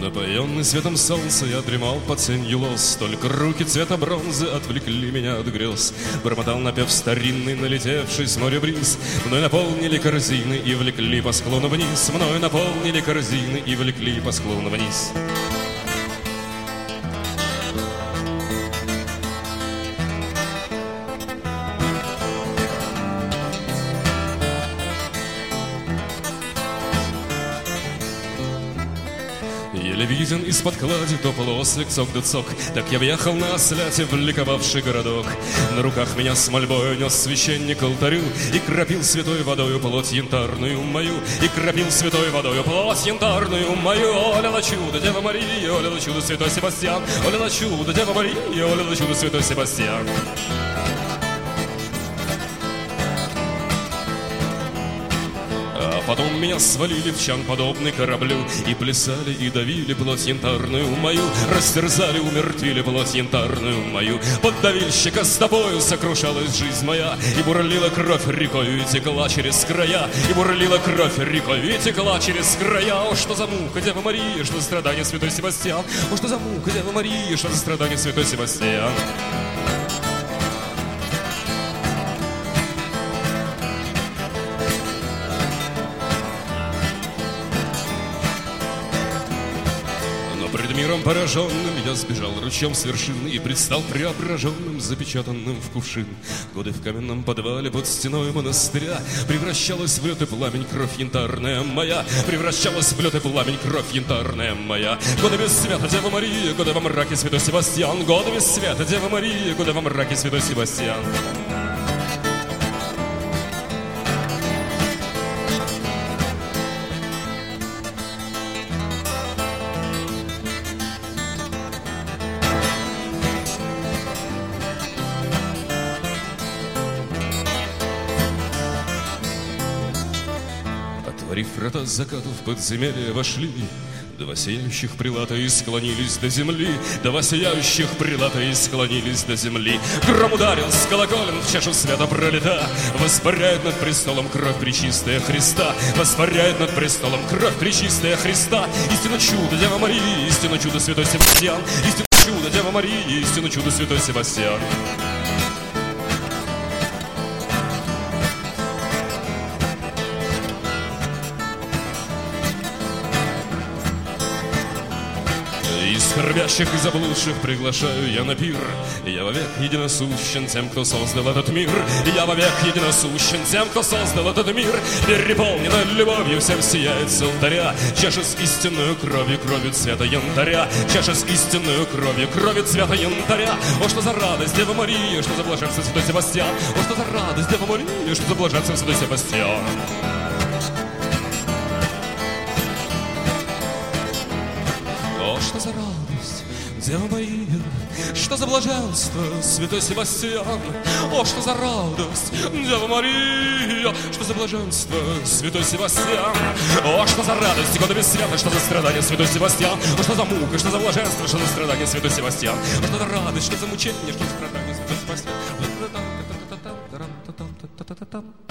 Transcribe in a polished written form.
Напоенный светом солнца я дремал под сенью лоз. Только руки цвета бронзы отвлекли меня от грез. Бормотал напев старинный, налетевший с моря бриз. Мною наполнили корзины и влекли по склону вниз. Мною наполнили корзины и влекли по склону вниз. Еле виден из-под клади то полуослик цок да цок. Так я въехал на осляте в ликовавший городок. На руках меня с мольбою нес священник к алтарю и кропил святой водою плоть янтарную мою. И кропил святой водою плоть янтарную мою. Оля на чудо, Дева Мария, оля на чудо, святой Себастьян. Оля на чудо, Дева Мария, оля на чудо, святой Себастьян. Потом меня свалили в чан, подобный кораблю, и плясали, и давили плоть янтарную мою. Растерзали, умертвили плоть янтарную мою. Под давильщика с тобою сокрушалась жизнь моя. И бурлила кровь рекою, и текла через края. И бурлила кровь рекою, и текла через края. О, что за мука, Дева Мария, что за страдание, святой Себастьян. О, что за мука, Дева Мария, что за страдание, святой Себастьян. Пред миром пораженным я сбежал ручьем с вершины и предстал преображенным, запечатанным в кувшин. Годы в каменном подвале под стеной монастыря превращалась в лед и пламень кровь янтарная моя. Превращалась в лед и пламень кровь янтарная моя. Годы без света, Дева Мария, годы во мраке, святой Себастьян. Годы без света, Дева Мария, годы во мраке, святой Себастьян. Отворив врата закату в подземелье вошли два сияющих прилата и склонились до земли. Два сияющих прилата и склонились до земли. Гром ударил с колоколен в чашу света пролета. Воспаряет над престолом кровь пречистая Христа. Воспаряет над престолом кровь пречистая Христа. Истинно чудо, Дева Мария, истинно чудо, святой Себастьян. Истинно чудо, Дева Мария, истинно чудо, святой Себастьян. И скорбящих и заблудших приглашаю я на пир. Я вовек единосущен тем, кто создал этот мир. Я вовек единосущен тем, кто создал этот мир. Переполнена любовью, всем сияет с алтаря чаша с истинную кровью, кровью цвета янтаря. Чаша с истинную кровью, кровью цвета янтаря. О, что за радость, Дева Мария, что за блаженство, святой Себастьян. О, что за радость, Дева Мария, что за блаженство, святой Себастьян. О, что за радость, Дева Мария, что за блаженство, святой Себастьян. О, что за радость, Дева Мария, что за блаженство, святой Себастьян. О, что за радость, годы без света, что за страдание, святой Себастьян. О, что за мука, что за блаженство, что за страдание, святой Себастьян. О, что за радость, что за мучение, что за страдание, святой Себастьян.